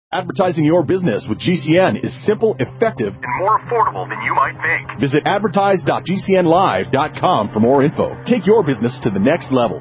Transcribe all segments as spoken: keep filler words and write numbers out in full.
Advertising your business with G C N is simple, effective, and more affordable than you might think. Visit advertise dot g c n live dot com for more info. Take your business to the next level.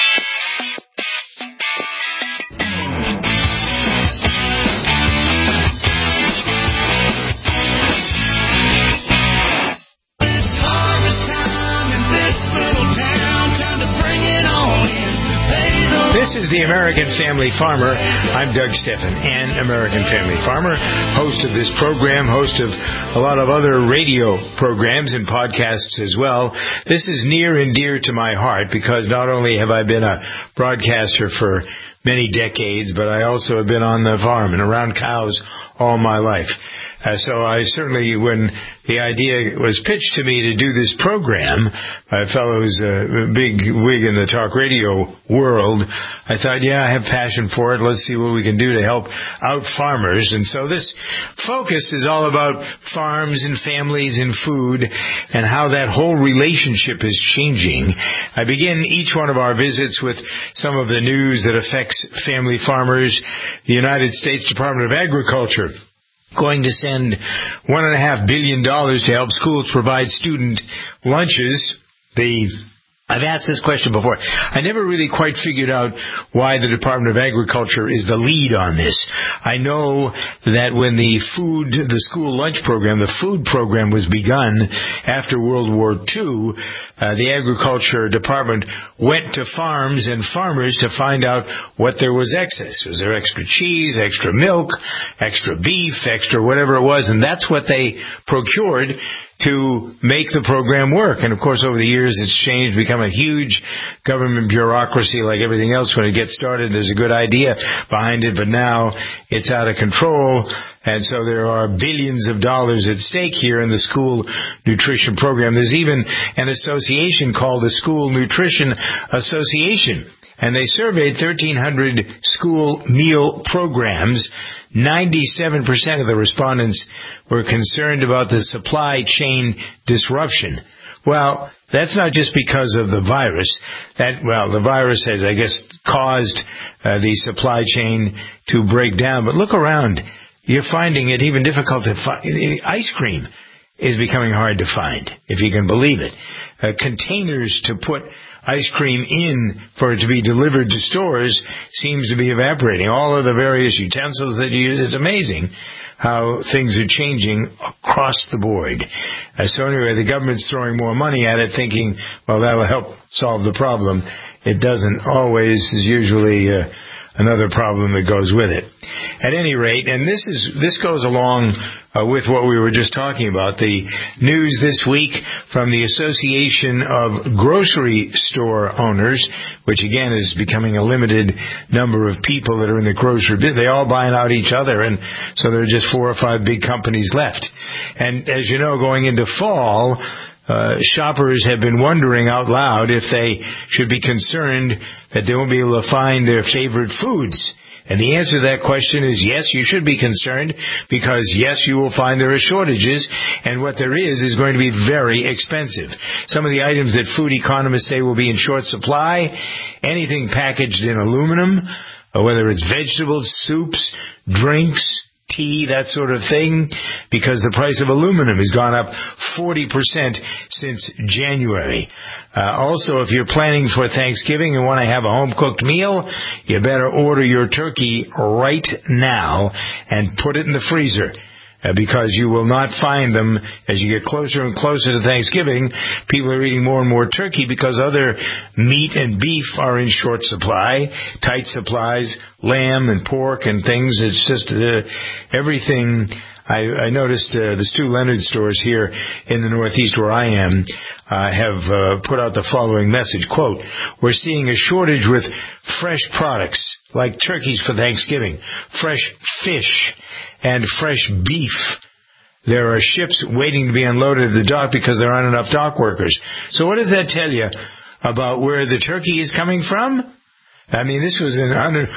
This is the American Family Farmer. I'm Doug Steffen, an American Family Farmer, host of this program, host of a lot of other radio programs and podcasts as well. This is near and dear to my heart because not only have I been a broadcaster for many decades, but I also have been on the farm and around cows all my life. Uh, so I certainly, when the idea was pitched to me to do this program, a fellow who's a big wig in the talk radio world, I thought, yeah, I have passion for it. Let's see what we can do to help out farmers. And so this focus is all about farms and families and food and how that whole relationship is changing. I begin each one of our visits with some of the news that affects family farmers. The United States Department of Agriculture going to send one and a half billion dollars to help schools provide student lunches. The I've asked this question before. I never really quite figured out why the Department of Agriculture is the lead on this. I know that when the food, the school lunch program, the food program was begun after World War Two, uh, the Agriculture Department went to farms and farmers to find out what there was excess. Was there extra cheese, extra milk, extra beef, extra whatever it was, and that's what they procured to make the program work. And of course, over the years, it's changed, become a huge government bureaucracy like everything else. When it gets started, there's a good idea behind it, but now it's out of control. And so there are billions of dollars at stake here in the school nutrition program. There's even an association called the School Nutrition Association. And they surveyed thirteen hundred school meal programs. ninety-seven percent of the respondents were concerned about the supply chain disruption. Well, that's not just because of the virus. That, well, the virus has, I guess, caused uh, the supply chain to break down. But look around. You're finding it even difficult to find. Ice cream is becoming hard to find, if you can believe it. Uh, containers to put ice cream in for it to be delivered to stores seems to be evaporating. All of the various utensils that you use, it's amazing how things are changing across the board. Uh, so anyway, the government's throwing more money at it, thinking, well, that'll help solve the problem. It doesn't always. Is usually uh, another problem that goes with it. At any rate, and this is this goes along uh, with what we were just talking about, the news this week from the Association of Grocery Store Owners, which again is becoming a limited number of people that are in the grocery business. They're all buying out each other, and so there are just four or five big companies left. And as you know, going into fall, Uh, shoppers have been wondering out loud if they should be concerned that they won't be able to find their favorite foods. And the answer to that question is yes, you should be concerned, because yes, you will find there are shortages, and what there is is going to be very expensive. Some of the items that food economists say will be in short supply, anything packaged in aluminum, or whether it's vegetables, soups, drinks, tea, that sort of thing, because the price of aluminum has gone up forty percent since January. Uh, also, if you're planning for Thanksgiving and want to have a home-cooked meal, you better order your turkey right now and put it in the freezer. Uh, because you will not find them as you get closer and closer to Thanksgiving. People are eating more and more turkey because other meat and beef are in short supply, tight supplies, lamb and pork and things. It's just uh, everything. I, I noticed uh, the Stu Leonard stores here in the Northeast where I am uh, have uh, put out the following message, quote, "We're seeing a shortage with fresh products like turkeys for Thanksgiving, fresh fish, and fresh beef. There are ships waiting to be unloaded at the dock because there aren't enough dock workers." So what does that tell you about where the turkey is coming from? I mean, this was an, un-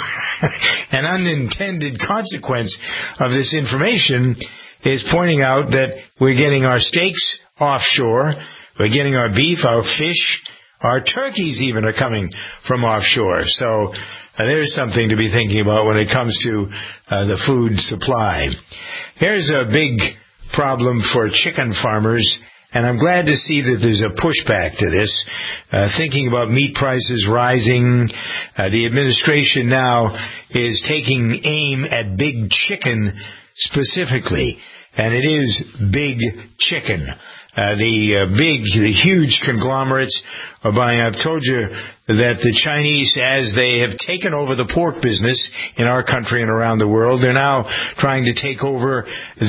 an unintended consequence of this information, is pointing out that we're getting our steaks offshore, we're getting our beef, our fish, our turkeys even are coming from offshore. So uh, there's something to be thinking about when it comes to uh, the food supply. Here's a big problem for chicken farmers, and I'm glad to see that there's a pushback to this. Uh, thinking about meat prices rising, uh, the administration now is taking aim at big chicken specifically, and it is big chicken. Uh, the uh, big, the huge conglomerates are buying. I've told you that the Chinese, as they have taken over the pork business in our country and around the world, they're now trying to take over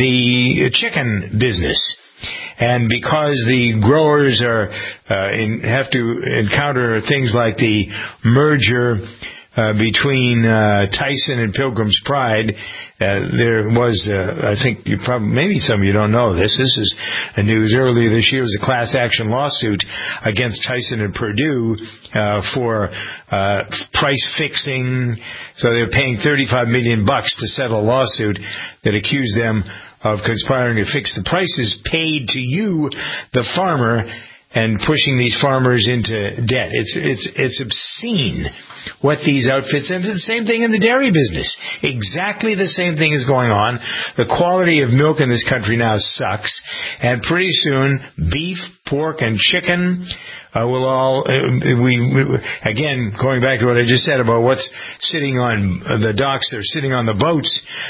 the chicken business. And because the growers are uh, in, have to encounter things like the merger Uh, between uh, Tyson and Pilgrim's Pride, uh, there was, uh, I think you probably, maybe some of you don't know this. This is a news earlier this year. It was a class action lawsuit against Tyson and Purdue uh, for uh, price fixing. So they're paying thirty-five million bucks to settle a lawsuit that accused them of conspiring to fix the prices paid to you, the farmer, and pushing these farmers into debt. It's it's it's obscene what these outfits, and it's the same thing in the dairy business. Exactly the same thing is going on. The quality of milk in this country now sucks, and pretty soon beef, pork, and chicken uh, will all, uh, we, we, again, going back to what I just said about what's sitting on the docks, they're sitting on the boats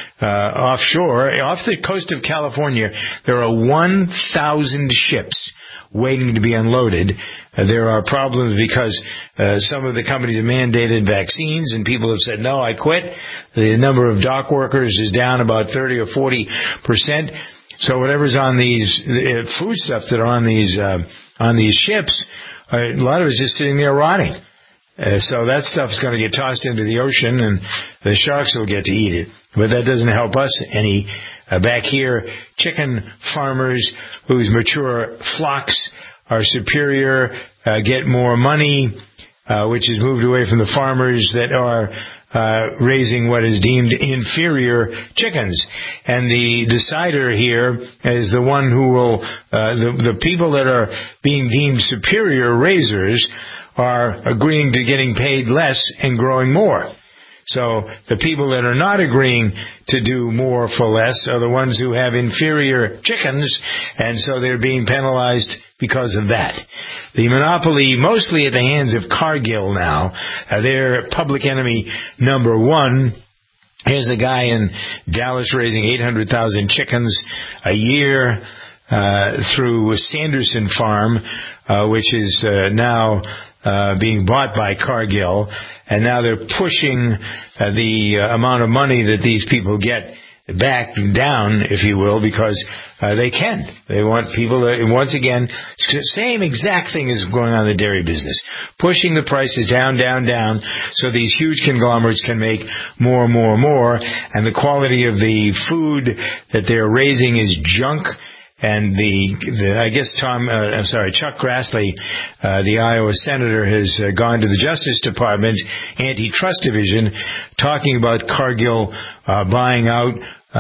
uh, offshore. Off the coast of California, there are one thousand ships waiting to be unloaded. Uh, there are problems because uh, some of the companies have mandated vaccines, and people have said, no, I quit. The number of dock workers is down about thirty or forty percent. So whatever's on these uh, food stuff that are on these uh, on these ships, uh, a lot of it's just sitting there rotting. Uh, so that stuff's going to get tossed into the ocean, and the sharks will get to eat it. But that doesn't help us any. Uh, back here, chicken farmers whose mature flocks are superior uh, get more money, uh, which is moved away from the farmers that are uh, raising what is deemed inferior chickens. And the decider here is the one who will, uh, the, the people that are being deemed superior raisers are agreeing to getting paid less and growing more. So the people that are not agreeing to do more for less are the ones who have inferior chickens, and so they're being penalized because of that. The monopoly, mostly at the hands of Cargill now, uh, they're public enemy number one. Here's a guy in Dallas raising eight hundred thousand chickens a year uh, through Sanderson Farm, uh, which is uh, now Uh, being bought by Cargill, and now they're pushing uh, the uh, amount of money that these people get back down, if you will, because uh, they can. They want people to, once again, same exact thing is going on in the dairy business, pushing the prices down, down, down, so these huge conglomerates can make more and more and more, and the quality of the food that they're raising is junk. And the, the I guess Tom, uh, I'm sorry, Chuck Grassley, uh, the Iowa senator, has uh, gone to the Justice Department Antitrust Division, talking about Cargill uh, buying out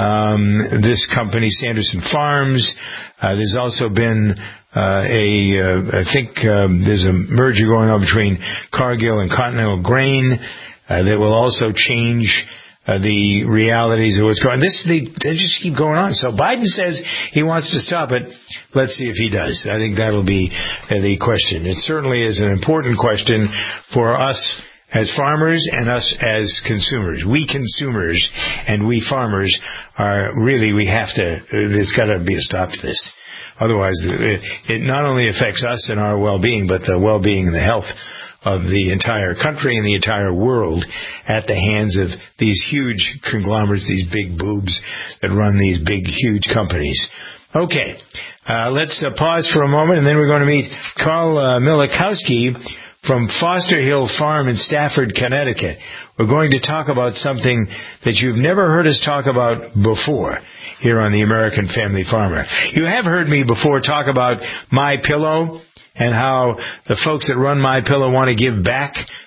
um, this company, Sanderson Farms. Uh, there's also been uh, a, uh, I think um, there's a merger going on between Cargill and Continental Grain uh, that will also change Uh, the realities of what's going on. This, they, they just keep going on. So Biden says he wants to stop it. Let's see if he does. I think that'll be uh, the question. It certainly is an important question for us as farmers and us as consumers. We consumers and we farmers are really, we have to, uh, there's got to be a stop to this. Otherwise, it, it not only affects us and our well-being, but the well-being and the health of the entire country and the entire world at the hands of these huge conglomerates, these big boobs that run these big, huge companies. Okay, uh, let's uh, pause for a moment, and then we're going to meet Carl uh, Milikowski from Foster Hill Farm in Stafford, Connecticut. We're going to talk about something that you've never heard us talk about before here on the American Family Farmer. You have heard me before talk about MyPillow, and how the folks that run MyPillow want to give back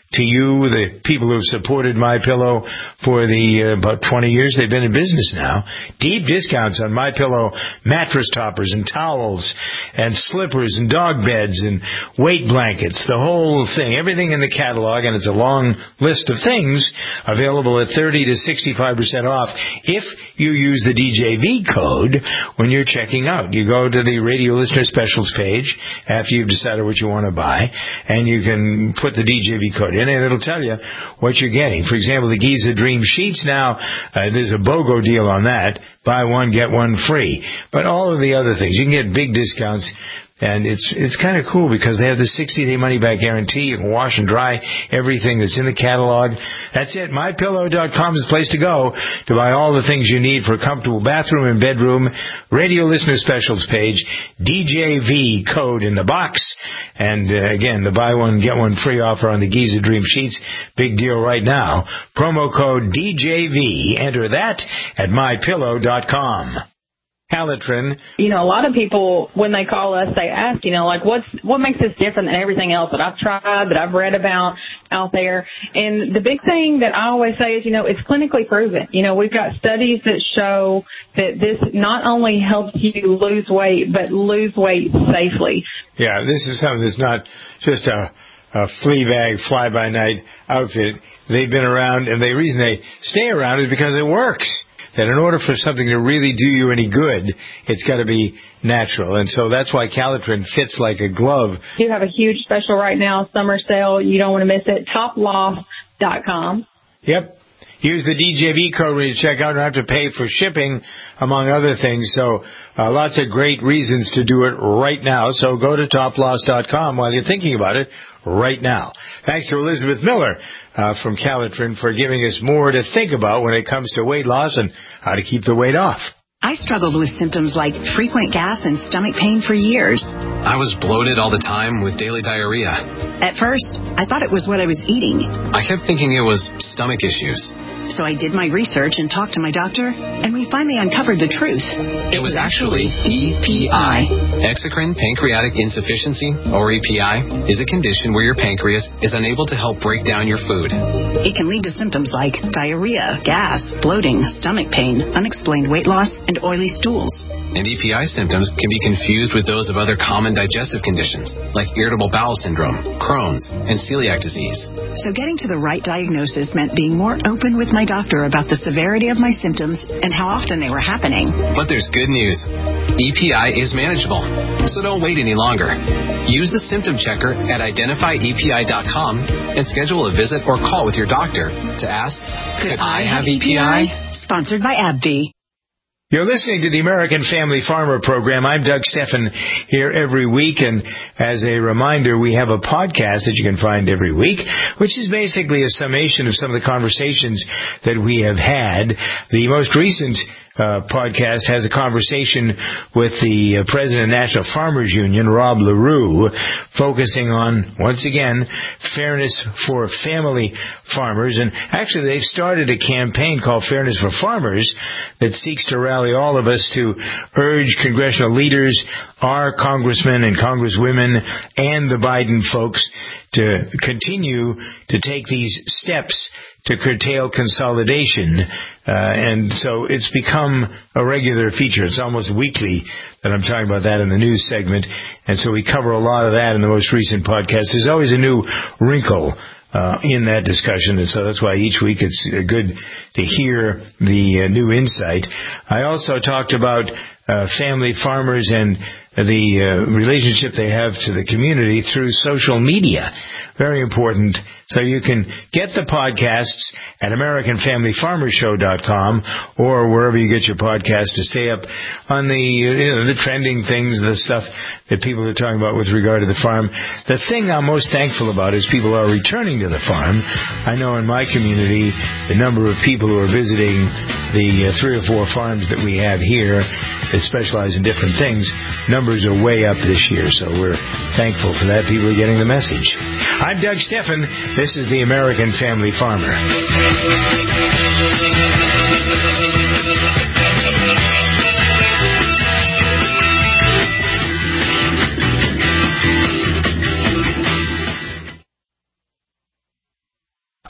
to you, the people who have supported MyPillow for the uh, about twenty years they've been in business now. Deep discounts on MyPillow mattress toppers and towels and slippers and dog beds and weight blankets, the whole thing, everything in the catalog, and it's a long list of things available at thirty to sixty-five percent off if you use the D J V code when you're checking out. You go to the Radio Listener Specials page after you've decided what you want to buy, and you can put the D J V code in, and it'll tell you what you're getting. For example, the Giza Dream Sheets now, uh, there's a BOGO deal on that. Buy one, get one free. But all of the other things, you can get big discounts. And it's it's kind of cool because they have the sixty-day money-back guarantee. You can wash and dry everything that's in the catalog. That's it. My Pillow dot com is the place to go to buy all the things you need for a comfortable bathroom and bedroom. Radio Listener Specials page, D J V code in the box. And, uh, again, the buy one, get one free offer on the Giza Dream Sheets. Big deal right now. Promo code D J V. Enter that at My Pillow dot com. Calitrin. You know, a lot of people, when they call us, they ask, you know, like, what's, what makes this different than everything else that I've tried, that I've read about out there? And the big thing that I always say is, you know, it's clinically proven. You know, we've got studies that show that this not only helps you lose weight, but lose weight safely. Yeah, this is something that's not just a, a flea bag, fly-by-night outfit. They've been around, and the reason they stay around is because it works. That in order for something to really do you any good, it's got to be natural. And so that's why Calitrin fits like a glove. You have a huge special right now, summer sale. You don't want to miss it. Top Loss dot com. Yep. Use the D J V code when you check out. You don't have to pay for shipping, among other things. So uh, lots of great reasons to do it right now. So go to Top Loss dot com while you're thinking about it right now. Thanks to Elizabeth Miller uh, from Calitrin for giving us more to think about when it comes to weight loss and how to keep the weight off. I struggled with symptoms like frequent gas and stomach pain for years. I was bloated all the time with daily diarrhea. At first, I thought it was what I was eating. I kept thinking it was stomach issues. So I did my research and talked to my doctor, and we finally uncovered the truth. It was actually E P I. Exocrine pancreatic insufficiency, or E P I, is a condition where your pancreas is unable to help break down your food. It can lead to symptoms like diarrhea, gas, bloating, stomach pain, unexplained weight loss, and oily stools. And E P I symptoms can be confused with those of other common digestive conditions, like irritable bowel syndrome, Crohn's, and celiac disease. So getting to the right diagnosis meant being more open with my doctor about the severity of my symptoms and how often they were happening. But there's good news. E P I is manageable, so don't wait any longer. Use the symptom checker at identify E P I dot com and schedule a visit or call with your doctor to ask, could I have E P I? Sponsored by AbbVie. You're listening to the American Family Farmer Program. I'm Doug Steffen here every week, and as a reminder, we have a podcast that you can find every week, which is basically a summation of some of the conversations that we have had. The most recent Uh, podcast has a conversation with the uh, President of National Farmers Union, Rob LaRue, focusing on, once again, fairness for family farmers. And actually, they've started a campaign called Fairness for Farmers that seeks to rally all of us to urge congressional leaders, our congressmen and congresswomen, and the Biden folks to continue to take these steps to curtail consolidation. Uh, and so it's become a regular feature. It's almost weekly that I'm talking about that in the news segment. And so we cover a lot of that in the most recent podcast. There's always a new wrinkle uh, in that discussion. And so that's why each week it's good to hear the uh, new insight. I also talked about uh, family farmers and the uh, relationship they have to the community through social media. Very important. So you can get the podcasts at American Family Farmer Show dot com or wherever you get your podcasts to stay up on the, you know, the trending things, the stuff that people are talking about with regard to the farm. The thing I'm most thankful about is people are returning to the farm. I know in my community, the number of people who are visiting the uh, three or four farms that we have here that specialize in different things, numbers are way up this year, so we're thankful for that. People are getting the message. I'm Doug Steffen. This is the American Family Farmer.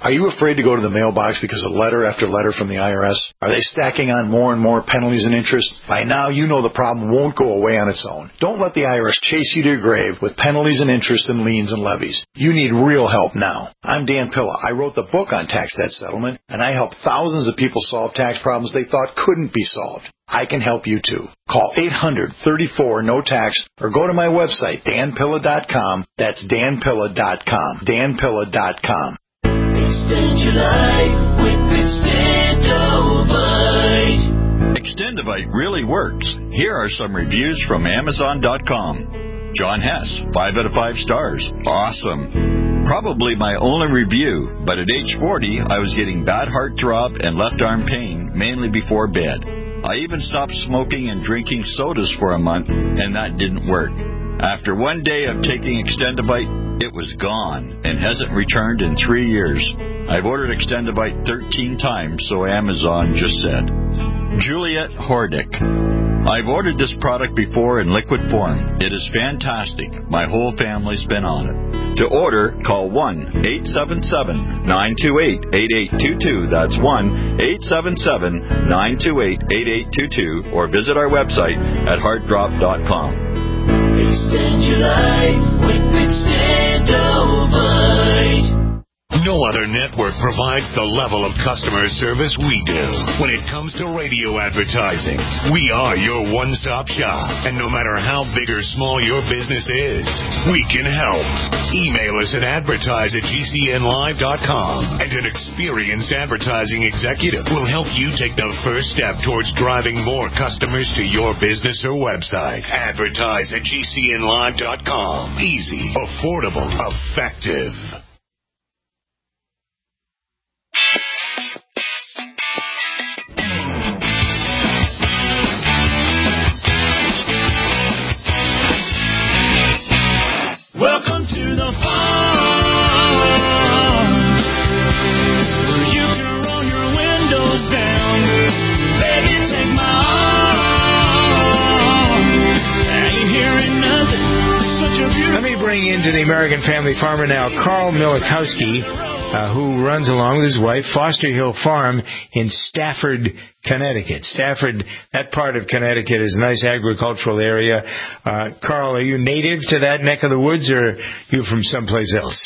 Are you afraid to go to the mailbox because of letter after letter from the I R S? Are they stacking on more and more penalties and interest? By now, you know the problem won't go away on its own. Don't let the I R S chase you to your grave with penalties and interest and liens and levies. You need real help now. I'm Dan Pilla. I wrote the book on tax debt settlement, and I help thousands of people solve tax problems they thought couldn't be solved. I can help you too. Call eight hundred, thirty-four, no tax or go to my website, dan pilla dot com. That's dan pilla dot com. dan pilla dot com. Extend your life with Extendovite. Extendovite really works. Here are some reviews from amazon dot com. John Hess, five out of five stars. Awesome. Probably my only review, but at age forty, I was getting bad heart throb and left arm pain, mainly before bed. I even stopped smoking and drinking sodas for a month, and that didn't work. After one day of taking Extendovite, it was gone and hasn't returned in three years. I've ordered Extendovite thirteen times, so Amazon just said. Juliet Hordick. I've ordered this product before in liquid form. It is fantastic. My whole family's been on it. To order, call one eight seven seven, nine two eight, eight eight two two. That's one eight seven seven, nine two eight, eight eight two two. Or visit our website at heart drop dot com. Extend your life with Extendovite. No other network provides the level of customer service we do. When it comes to radio advertising, we are your one-stop shop. And no matter how big or small your business is, we can help. Email us at advertise at g c n live dot com, and an experienced advertising executive will help you take the first step towards driving more customers to your business or website. Advertise at g c n live dot com. Easy, affordable, effective. Welcome to the farm, where you can roll your windows down. Baby, take my arm. I ain't hearing nothing. Such a beautiful. Let me bring into the American Family Farmer now Carl Milikowski, uh, who runs along with his wife Foster Hill Farm in Stafford, Connecticut. Stafford, that part of Connecticut is a nice agricultural area. Uh, Carl, are you native to that neck of the woods, or are you from someplace else?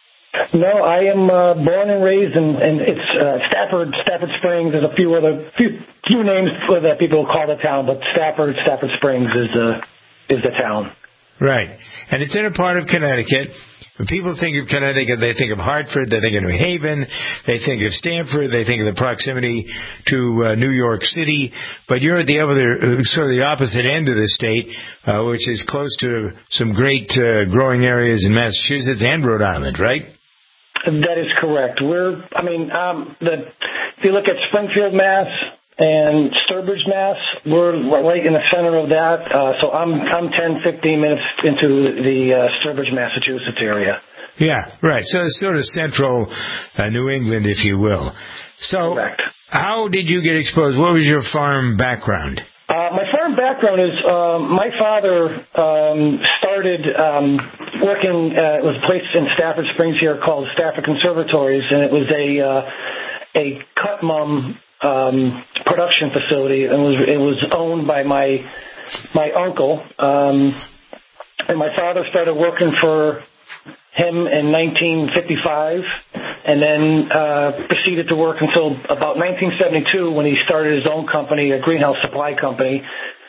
No, I am uh, born and raised in, in it's uh, Stafford, Stafford Springs. There's a few other few, few names that people call the town, but Stafford, Stafford Springs is the is the town. Right, and it's in a part of Connecticut. When people think of Connecticut, they think of Hartford, they think of New Haven, they think of Stamford, they think of the proximity to uh, New York City. But you're at the other, sort of the opposite end of the state, uh, which is close to some great uh, growing areas in Massachusetts and Rhode Island, right? That is correct. We're, I mean, um, the, if you look at Springfield, Mass, and Sturbridge, Mass, we're right in the center of that. Uh, so I'm I'm ten, fifteen minutes into the uh, Sturbridge, Massachusetts area. Yeah, right. So it's sort of central uh, New England, if you will. So correct. How did you get exposed? What was your farm background? Uh, my farm background is um, my father um, started um, working. Uh, it was a place in Stafford Springs here called Stafford Conservatories, and it was a uh, a cut mum Um, production facility, and was it was owned by my my uncle. Um, and my father started working for him in nineteen fifty-five, and then uh, proceeded to work until about nineteen seventy-two when he started his own company, a greenhouse supply company.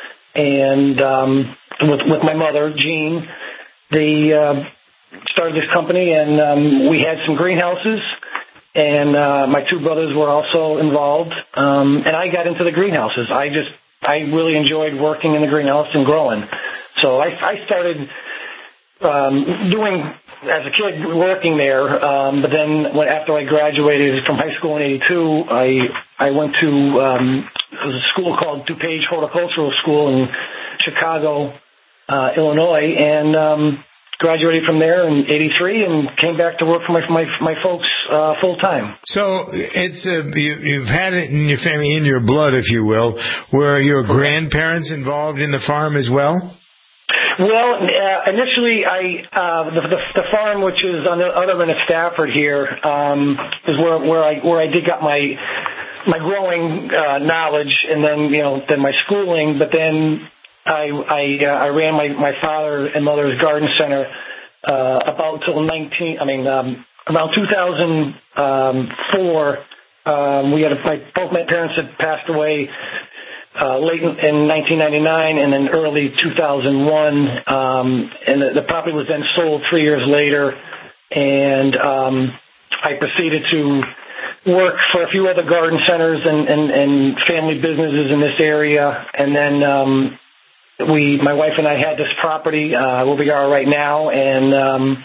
And um, with with my mother, Jean, they uh, started this company, and um, we had some greenhouses. And uh, my two brothers were also involved, um, and I got into the greenhouses. I just, I really enjoyed working in the greenhouse and growing. So I, I started um, doing, as a kid, working there. Um, but then when, after I graduated from high school in eighty-two, I I went to um, it was a school called DuPage Horticultural School in Chicago, uh, Illinois, and um, graduated from there in eighty-three and came back to work for my my, my folks uh, full time. So it's a, you, you've had it in your family, in your blood, if you will. Were your grandparents involved in the farm as well? Well, uh, initially, I uh, the, the the farm, which is on the other end of Stafford here, um, is where where I where I did got my my growing uh, knowledge, and then you know then my schooling. But then I I uh, I ran my my father and mother's garden center uh, about till nineteen. I mean, um, around two thousand four. Um, we had a, my both my parents had passed away. Uh, late in, in nineteen ninety-nine and then early two thousand one, um, and the, the property was then sold three years later, and um, I proceeded to work for a few other garden centers and, and, and family businesses in this area, and then um, we, my wife and I had this property uh, where we are right now, and um,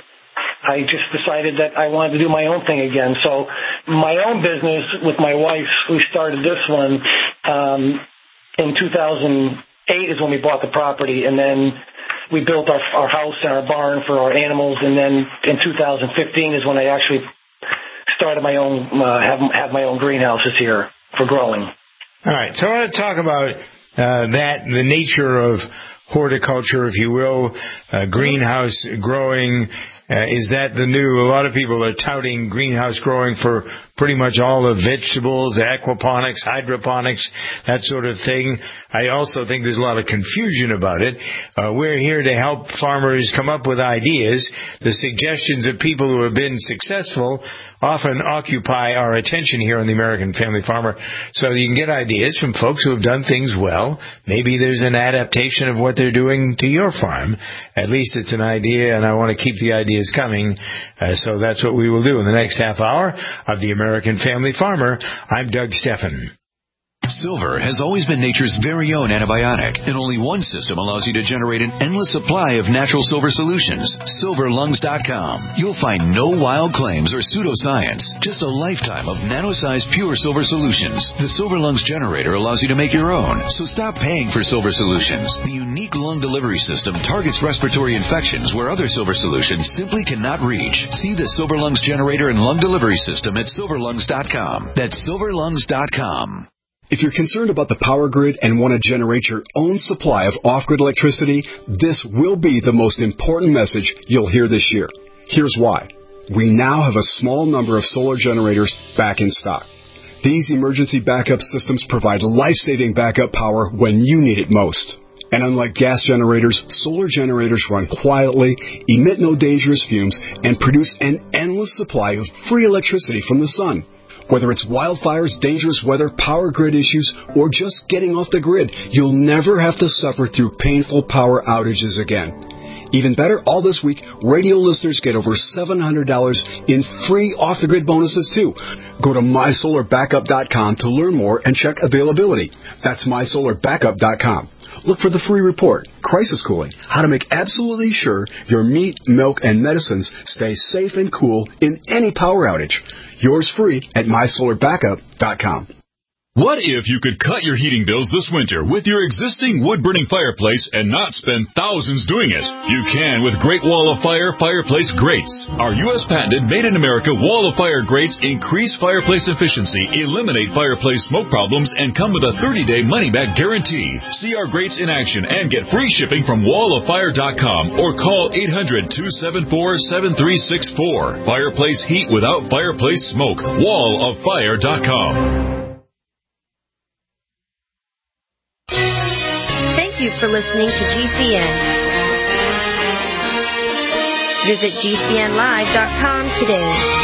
I just decided that I wanted to do my own thing again. So my own business with my wife, we started this one. Um, In two thousand eight is when we bought the property, and then we built our, our house and our barn for our animals, and then in two thousand fifteen is when I actually started my own, uh, have, have my own greenhouses here for growing. All right, so I want to talk about uh, that, the nature of horticulture, if you will, uh, greenhouse growing. Uh, is that the new, a lot of people are touting greenhouse growing for pretty much all the vegetables, aquaponics, hydroponics, that sort of thing. I also think there's a lot of confusion about it. Uh, we're here to help farmers come up with ideas. The suggestions of people who have been successful often occupy our attention here on the American Family Farmer, so you can get ideas from folks who have done things well. Maybe there's an adaptation of what they're doing to your farm. At least it's an idea, and I want to keep the ideas coming. Uh, so that's what we will do in the next half hour of the American Family Farmer. I'm Doug Steffen. Silver has always been nature's very own antibiotic, and only one system allows you to generate an endless supply of natural silver solutions. silver lungs dot com. You'll find no wild claims or pseudoscience, just a lifetime of nano-sized pure silver solutions. The Silver Lungs generator allows you to make your own, so stop paying for silver solutions. The unique lung delivery system targets respiratory infections where other silver solutions simply cannot reach. See the Silver Lungs generator and lung delivery system at silver lungs dot com. That's silver lungs dot com. If you're concerned about the power grid and want to generate your own supply of off-grid electricity, this will be the most important message you'll hear this year. Here's why. We now have a small number of solar generators back in stock. These emergency backup systems provide life-saving backup power when you need it most. And unlike gas generators, solar generators run quietly, emit no dangerous fumes, and produce an endless supply of free electricity from the sun. Whether it's wildfires, dangerous weather, power grid issues, or just getting off the grid, you'll never have to suffer through painful power outages again. Even better, all this week, radio listeners get over seven hundred dollars in free off-the-grid bonuses, too. Go to my solar backup dot com to learn more and check availability. That's my solar backup dot com. Look for the free report, Crisis Cooling, how to make absolutely sure your meat, milk, and medicines stay safe and cool in any power outage. Yours free at my solar backup dot com. What if you could cut your heating bills this winter with your existing wood-burning fireplace and not spend thousands doing it? You can with Great Wall of Fire Fireplace Grates. Our U S patented made-in-America Wall of Fire grates increase fireplace efficiency, eliminate fireplace smoke problems, and come with a thirty-day money-back guarantee. See our grates in action and get free shipping from wall of fire dot com or call eight hundred, two seven four, seven three six four. Fireplace heat without fireplace smoke. wall of fire dot com. Thank you for listening to G C N. Visit G C N live dot com today.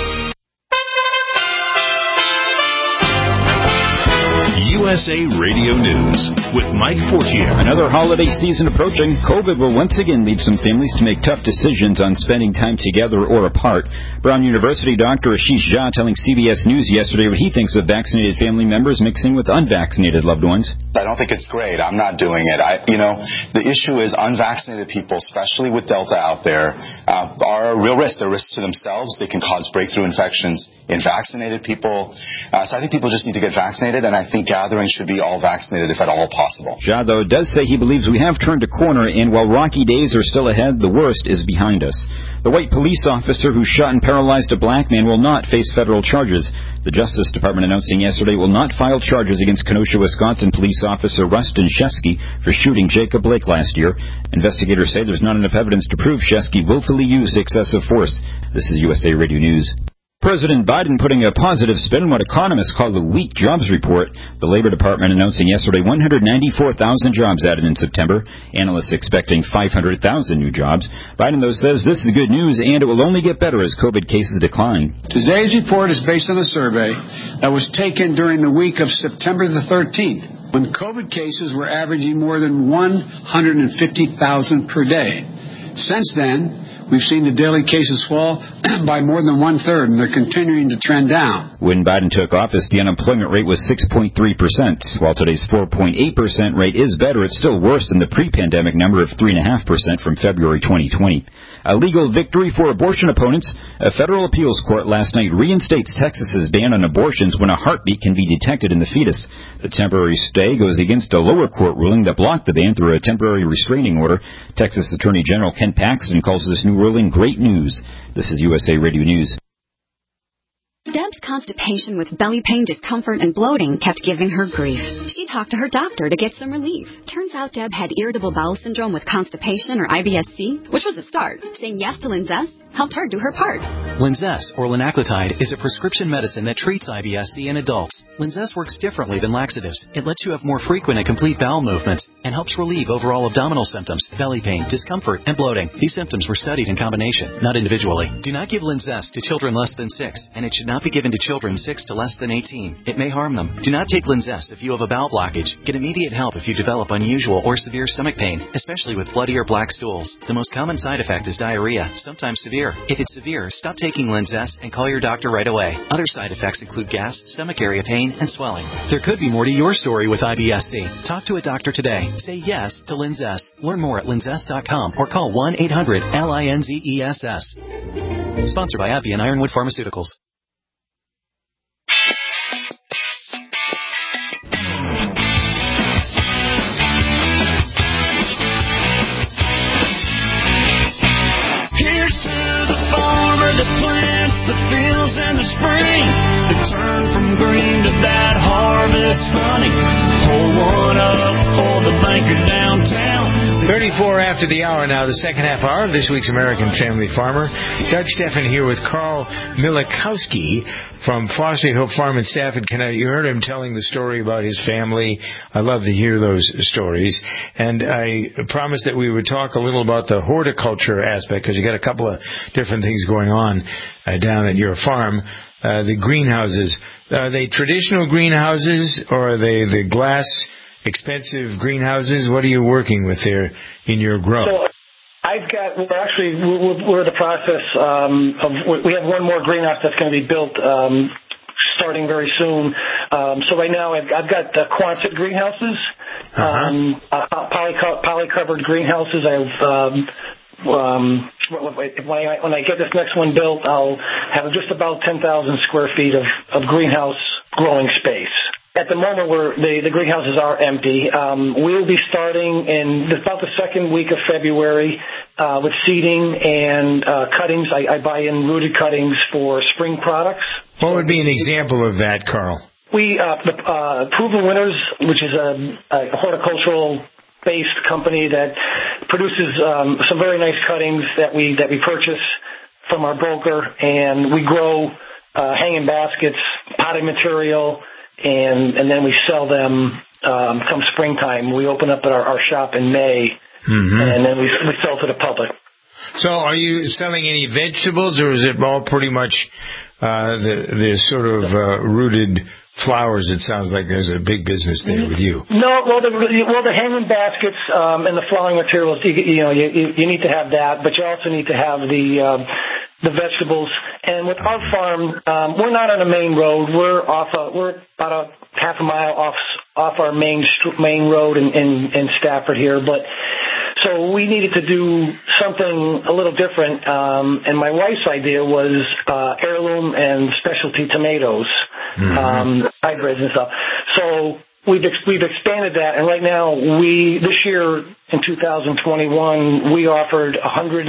U S A Radio News with Mike Fortier. Another holiday season approaching. COVID will once again lead some families to make tough decisions on spending time together or apart. Brown University Doctor Ashish Jha telling C B S News yesterday what he thinks of vaccinated family members mixing with unvaccinated loved ones. I don't think it's great. I'm not doing it. I, you know, the issue is unvaccinated people, especially with Delta out there, uh, are a real risk. They're risks to themselves. They can cause breakthrough infections in vaccinated people. Uh, so I think people just need to get vaccinated, and I think gathering considering should be all vaccinated if at all possible. Jha, though, does say he believes we have turned a corner, and while rocky days are still ahead, the worst is behind us. The white police officer who shot and paralyzed a black man will not face federal charges. The Justice Department announcing yesterday will not file charges against Kenosha, Wisconsin police officer Rustin Shesky for shooting Jacob Blake last year. Investigators say there's not enough evidence to prove Shesky willfully used excessive force. This is U S A Radio News. President Biden putting a positive spin on what economists call the weak jobs report. The Labor Department announcing yesterday one hundred ninety-four thousand jobs added in September. Analysts expecting five hundred thousand new jobs. Biden, though, says this is good news and it will only get better as COVID cases decline. Today's report is based on a survey that was taken during the week of September the thirteenth, when COVID cases were averaging more than one hundred fifty thousand per day. Since then, we've seen the daily cases fall by more than one-third, and they're continuing to trend down. When Biden took office, the unemployment rate was six point three percent. While today's four point eight percent rate is better, it's still worse than the pre-pandemic number of three point five percent from February twenty twenty. A legal victory for abortion opponents. A federal appeals court last night reinstates Texas's ban on abortions when a heartbeat can be detected in the fetus. The temporary stay goes against a lower court ruling that blocked the ban through a temporary restraining order. Texas Attorney General Ken Paxton calls this new ruling great news. This is U S A Radio News. Deb's constipation with belly pain, discomfort, and bloating kept giving her grief. She talked to her doctor to get some relief. Turns out Deb had irritable bowel syndrome with constipation, or I B S C, which was a start. Saying yes to Linzess helped her do her part. Linzess, or linaclotide, is a prescription medicine that treats I B S C in adults. Linzess works differently than laxatives. It lets you have more frequent and complete bowel movements and helps relieve overall abdominal symptoms, belly pain, discomfort, and bloating. These symptoms were studied in combination, not individually. Do not give Linzess to children less than six, and it should not be given to children six to less than eighteen. It may harm them. Do not take Linzess if you have a bowel blockage. Get immediate help if you develop unusual or severe stomach pain, especially with bloody or black stools. The most common side effect is diarrhea, sometimes severe. If it's severe, stop taking Linzess and call your doctor right away. Other side effects include gas, stomach area pain, and swelling. There could be more to your story with I B S C. Talk to a doctor today. Say yes to Linzess. Learn more at linzess dot com or call one eight hundred L I N Z E S S. Sponsored by AbbVie and Ironwood Pharmaceuticals. Here's to the farmer that plants the fields in the spring, to turn from green to that harvest honey. Pour one up for the banker downtown. thirty-four after the hour now, the second half hour of this week's American Family Farmer. Doug Steffen here with Carl Milikowski from Phosphate Hope Farm in Stafford, Connecticut. You heard him telling the story about his family. I love to hear those stories. And I promised that we would talk a little about the horticulture aspect, because you got a couple of different things going on uh, down at your farm. Uh, the greenhouses, are they traditional greenhouses, or are they the glass expensive greenhouses? What are you working with there in your grow? So I've got, we're actually, we're, we're in the process um, of, we have one more greenhouse that's going to be built um, starting very soon. Um, so right now I've, I've got the Quonset greenhouses, uh-huh. um, uh, poly, poly-covered greenhouses. I've, um, um, when I, when I get this next one built, I'll have just about ten thousand square feet of, of greenhouse growing space. At the moment, we're, the, the greenhouses are empty. Um, we'll be starting in about the second week of February uh, with seeding and uh, cuttings. I, I buy in rooted cuttings for spring products. What would be an example of that, Carl? We, uh, the, uh, Proven Winners, which is a, a horticultural-based company that produces um, some very nice cuttings that we that we purchase from our broker, and we grow uh, hanging baskets, potting material, and and then we sell them um, come springtime. We open up at our, our shop in May, mm-hmm. and then we we sell to the public. So are you selling any vegetables, or is it all pretty much uh, the the sort of uh, rooted flowers? It sounds like there's a big business there with you. No, well, the well the hanging baskets um, and the flowering materials, you, you know, you, you need to have that, but you also need to have the um, the vegetables. And with our farm, um, we're not on a main road. We're off a, we're about a half a mile off off our main main road in, in, in Stafford here, but. So we needed to do something a little different, um, and my wife's idea was uh, heirloom and specialty tomatoes, mm-hmm. um, hybrids and stuff. So we've ex- we've expanded that, and right now we this year in two thousand twenty-one we offered one hundred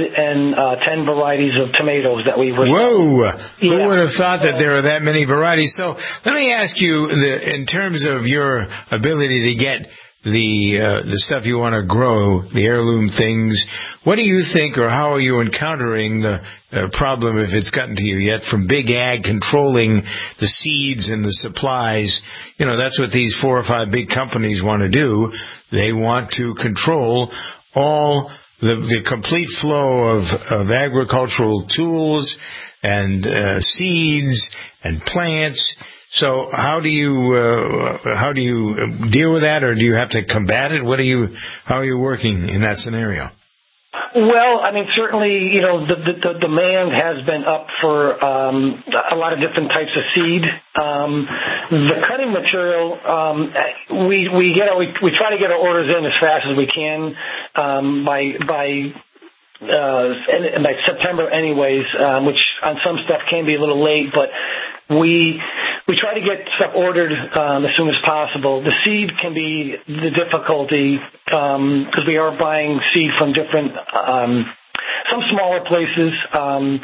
ten varieties of tomatoes that we were. Whoa! Yeah. Who would have thought that there are that many varieties? So let me ask you, the, in terms of your ability to get the uh, the stuff you want to grow, the heirloom things, what do you think, or how are you encountering the uh, problem, if it's gotten to you yet, from big ag controlling the seeds and the supplies? You know, that's what these four or five big companies want to do. They want to control all the, the complete flow of, of agricultural tools and uh, seeds and plants. So how do you uh, how do you deal with that, or do you have to combat it? What are you how are you working in that scenario? Well, I mean, certainly, you know, the, the, the demand has been up for um, a lot of different types of seed. Um, the cutting material, um, we we get we we try to get our orders in as fast as we can um, by by. Uh, and by September anyways, um, which on some stuff can be a little late, but we we try to get stuff ordered um, as soon as possible. The seed can be the difficulty because um, we are buying seed from different, um, some smaller places, um,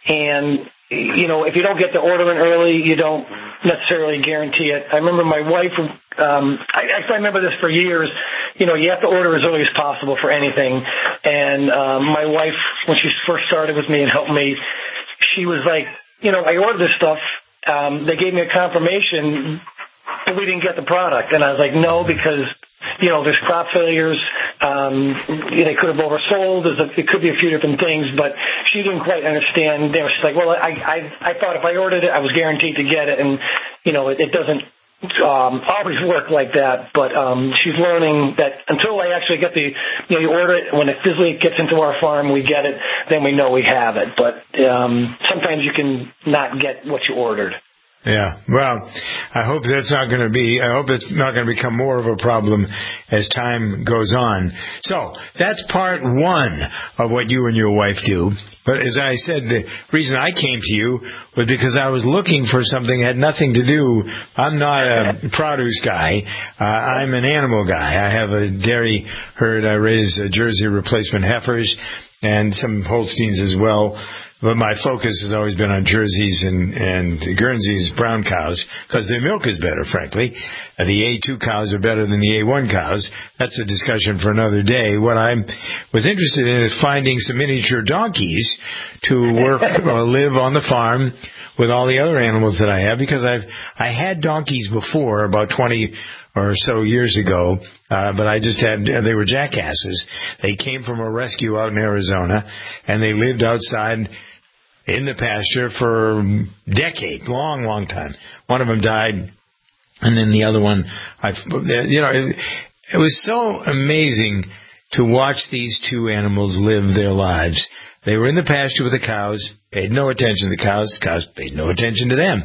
and you know, if you don't get the order in early, you don't necessarily guarantee it. I remember my wife, um, I, I remember this for years, you know, you have to order as early as possible for anything. And um, my wife, when she first started with me and helped me, she was like, you know, I ordered this stuff. Um, they gave me a confirmation, but we didn't get the product. And I was like, no, because, you know, there's crop failures. Um, they could have oversold. There's a, it could be a few different things, but she didn't quite understand. They were just like, well, I, I, I thought if I ordered it, I was guaranteed to get it. And, you know, it, it doesn't um, always work like that. But um, she's learning that until I actually get the, you know, you order it, when it physically gets into our farm, we get it, then we know we have it. But um, sometimes you can not get what you ordered. Yeah, well, I hope that's not going to be, I hope it's not going to become more of a problem as time goes on. So, that's part one of what you and your wife do. But as I said, the reason I came to you was because I was looking for something that had nothing to do. I'm not a produce guy. Uh, I'm an animal guy. I have a dairy herd. I raise uh, Jersey replacement heifers and some Holsteins as well. But my focus has always been on Jerseys and, and Guernseys, brown cows, because their milk is better, frankly. Uh, the A two cows are better than the A one cows. That's a discussion for another day. What I was interested in is finding some miniature donkeys to work or live on the farm with all the other animals that I have, because I've I had donkeys before, about twenty or so years ago, uh, but I just had, they were jackasses. They came from a rescue out in Arizona, and they lived outside in the pasture for decades, long, long time. One of them died, and then the other one, I, you know, it, it was so amazing to watch these two animals live their lives. They were in the pasture with the cows, paid no attention to the cows, the cows paid no attention to them.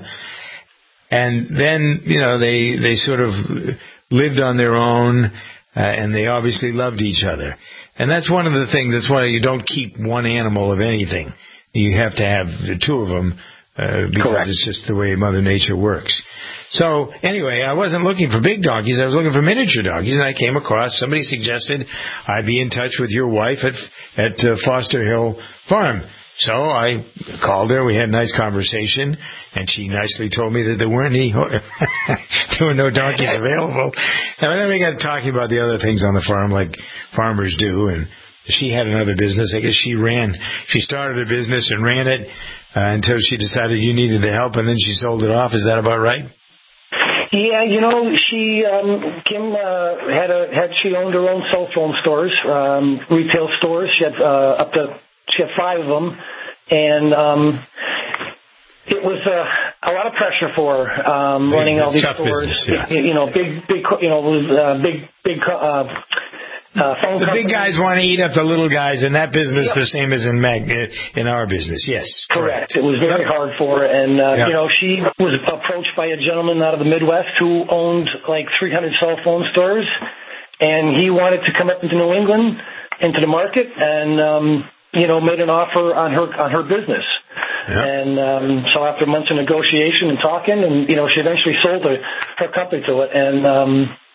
And then, you know, they, they sort of lived on their own, uh, and they obviously loved each other. And that's one of the things, that's why you don't keep one animal of anything. You have to have the two of them, uh, because Correct. It's just the way Mother Nature works. So, anyway, I wasn't looking for big donkeys. I was looking for miniature donkeys, and I came across, somebody suggested I be in touch with your wife at, at uh, Foster Hill Farm. So I called her, we had a nice conversation, and she nicely told me that there weren't any, there were no donkeys available. And then we got talking about the other things on the farm, like farmers do, and she had another business. I guess she ran, she started a business and ran it uh, until she decided you needed the help, and then she sold it off. Is that about right? Yeah, you know, she, um, Kim, uh, had a, had, she owned her own cell phone stores, um, retail stores. She had, uh, up to, she had five of them, and, um, it was, uh, a lot of pressure for her, um, big, running all these stores. Business, yeah. you, you know, big, big, you know, uh, big, big, uh, Uh, phone the company. Big guys want to eat up the little guys, and that business yep. the same as in Mag, in our business. Yes, correct. correct. It was very yep. hard for her, and uh, yep. you know, she was approached by a gentleman out of the Midwest who owned like three hundred cell phone stores, and he wanted to come up into New England, into the market, and um, you know, made an offer on her on her business. Yeah. And um, so after months of negotiation and talking, and you know, she eventually sold her, her company to it, and um,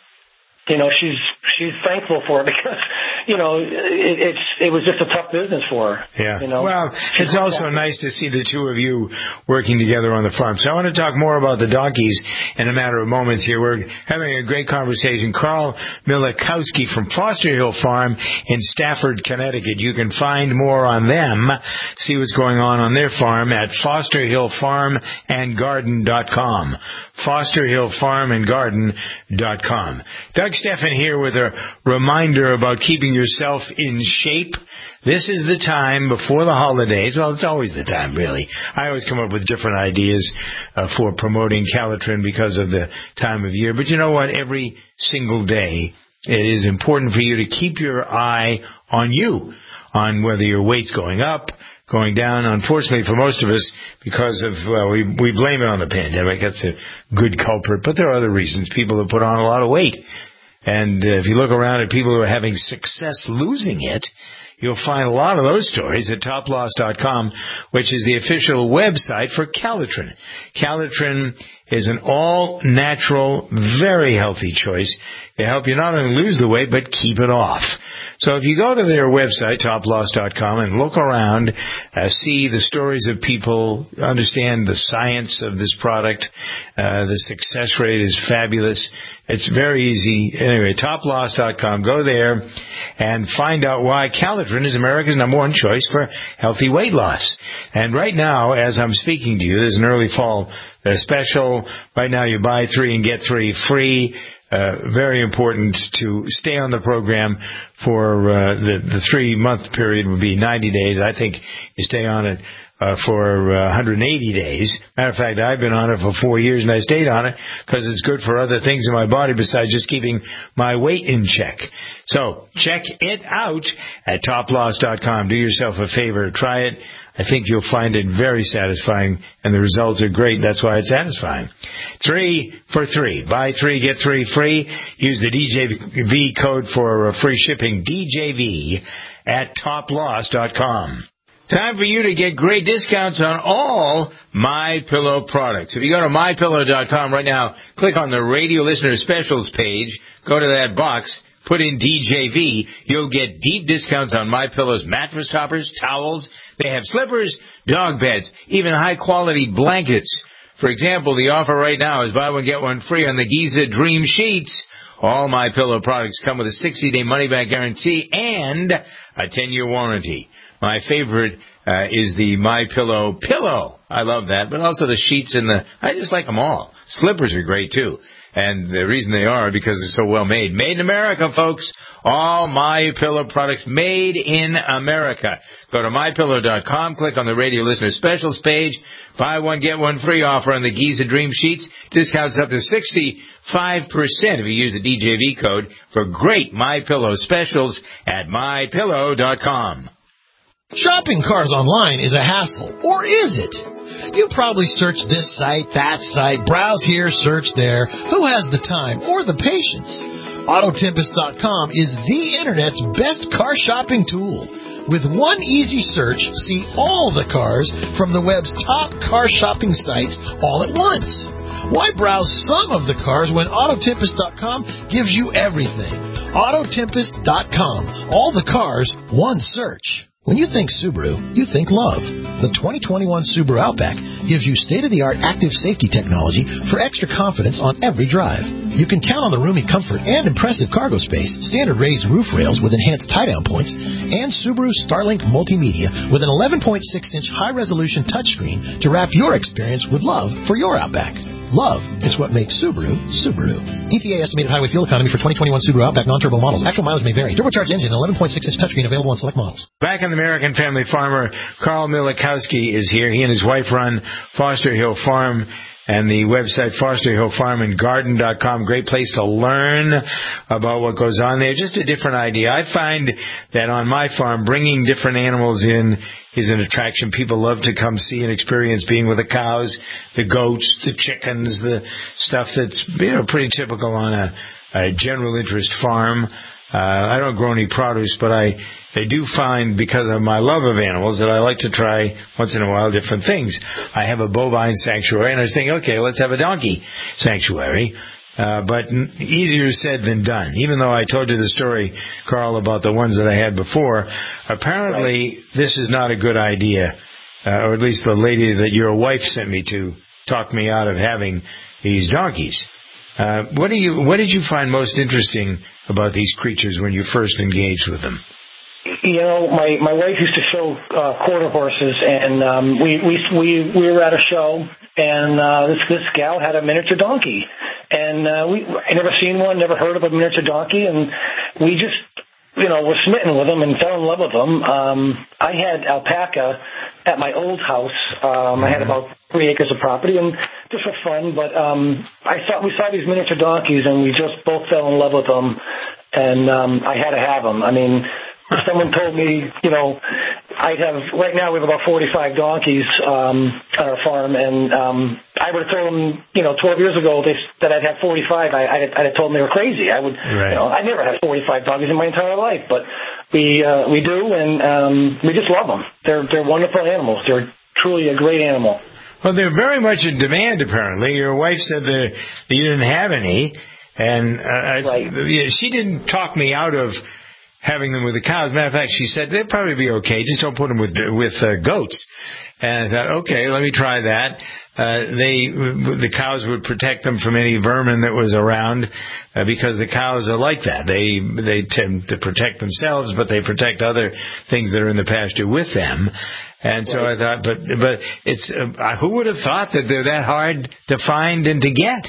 you know, she's she's thankful for it because you know it, it's it was just a tough business for her. Yeah. You know? Well, it's also nice to see the two of you working together on the farm. So I want to talk more about the donkeys in a matter of moments here. We're having a great conversation. Carl Milikowski from Foster Hill Farm in Stafford, Connecticut. You can find more on them, see what's going on on their farm at foster hill farm and garden dot com. foster hill farm and garden dot com. Doug Stephan here with a reminder about keeping yourself in shape. This is the time before the holidays. Well, it's always the time, really. I always come up with different ideas uh, for promoting Calitrin because of the time of year. But you know what? Every single day, it is important for you to keep your eye on you, on whether your weight's going up, going down. Unfortunately for most of us, because of, well, we, we blame it on the pandemic. That's a good culprit. But there are other reasons. People have put on a lot of weight. And uh, if you look around at people who are having success losing it, you'll find a lot of those stories at top loss dot com, which is the official website for Calitrin. Calitrin is an all-natural, very healthy choice to help you not only lose the weight, but keep it off. So if you go to their website, top loss dot com, and look around, uh, see the stories of people, understand the science of this product, uh, the success rate is fabulous. It's very easy. Anyway, top loss dot com. Go there and find out why Calitrin is America's number one choice for healthy weight loss. And right now, as I'm speaking to you, there's an early fall uh, special. Right now, you buy three and get three free. Uh, very important to stay on the program for uh, the, the three-month period would be ninety days. I think you stay on it uh, for uh, one hundred eighty days. Matter of fact, I've been on it for four years, and I stayed on it because it's good for other things in my body besides just keeping my weight in check. So check it out at top loss dot com. Do yourself a favor. Try it. I think you'll find it very satisfying, and the results are great. That's why it's satisfying. Three for three. Buy three, get three free. Use the D J V code for free shipping, D J V, at top loss dot com. Time for you to get great discounts on all MyPillow products. If you go to my pillow dot com right now, click on the radio listener specials page, go to that box, put in D J V, you'll get deep discounts on MyPillow's mattress toppers, towels. They have slippers, dog beds, even high-quality blankets. For example, the offer right now is buy one, get one free on the Giza Dream Sheets. All MyPillow products come with a sixty-day money-back guarantee and a ten-year warranty. My favorite uh, is the MyPillow pillow. I love that. But also the sheets and the, I just like them all. Slippers are great, too. And the reason they are because they're so well made. Made in America, folks. All MyPillow products made in America. Go to my pillow dot com, click on the radio listener specials page. Buy one, get one free offer on the Giza Dream Sheets. Discounts up to sixty-five percent if you use the D J V code for great MyPillow specials at my pillow dot com. Shopping cars online is a hassle, or is it? You probably search this site, that site, browse here, search there. Who has the time or the patience? Auto Tempest dot com is the Internet's best car shopping tool. With one easy search, see all the cars from the web's top car shopping sites all at once. Why browse some of the cars when Auto Tempest dot com gives you everything? Auto Tempest dot com. All the cars, one search. When you think Subaru, you think love. The twenty twenty-one Subaru Outback gives you state-of-the-art active safety technology for extra confidence on every drive. You can count on the roomy comfort and impressive cargo space, standard raised roof rails with enhanced tie-down points, and Subaru Starlink Multimedia with an eleven point six inch high-resolution touchscreen to wrap your experience with love for your Outback. Love is what makes Subaru, Subaru. E P A estimated highway fuel economy for twenty twenty-one Subaru Outback non-turbo models. Actual mileage may vary. Turbocharged engine, eleven point six inch touchscreen available on select models. Back on the American Family Farmer, Carl Milikowski is here. He and his wife run Foster Hill Farm and the website foster hill farm and garden dot com. Great place to learn about what goes on there. Just a different idea. I find that on my farm, bringing different animals in is an attraction. People love to come see and experience being with the cows, the goats, the chickens, the stuff that's, you know, pretty typical on a, a general interest farm. Uh, I don't grow any produce, but I, I do find, because of my love of animals, that I like to try once in a while different things. I have a bovine sanctuary, and I was thinking, okay, let's have a donkey sanctuary. Uh, but easier said than done. Even though I told you the story, Carl, about the ones that I had before, apparently right. this is not a good idea, uh, or at least the lady that your wife sent me to talked me out of having these donkeys. Uh, what do you, what did you find most interesting about these creatures when you first engaged with them? You know, my, my wife used to show uh, quarter horses, and um, we, we we we were at a show, and uh, this this gal had a miniature donkey, and uh, we I never seen one, never heard of a miniature donkey, and we just you know were smitten with them and fell in love with them. Um, I had alpaca at my old house. Um, I had about three acres of property, and just for fun. But um, I saw we saw these miniature donkeys, and we just both fell in love with them, and um, I had to have them. I mean. If someone told me, you know, I'd have, right now we have about forty-five donkeys um, on our farm, and um, I would have told them, you know, twelve years ago they, that I'd have forty-five, I, I'd, I'd have told them they were crazy. I would, right. you know, I never had forty-five donkeys in my entire life, but we uh, we do, and um, we just love them. They're, they're wonderful animals. They're truly a great animal. Well, they're very much in demand, apparently. Your wife said that you didn't have any, and uh, right. I, she didn't talk me out of having them with the cows. Matter of fact, she said they'd probably be okay. Just don't put them with with uh, goats. And I thought, okay, let me try that. Uh, they the cows would protect them from any vermin that was around uh, because the cows are like that. They they tend to protect themselves, but they protect other things that are in the pasture with them. And so right. I thought, but but it's uh, who would have thought that they're that hard to find and to get?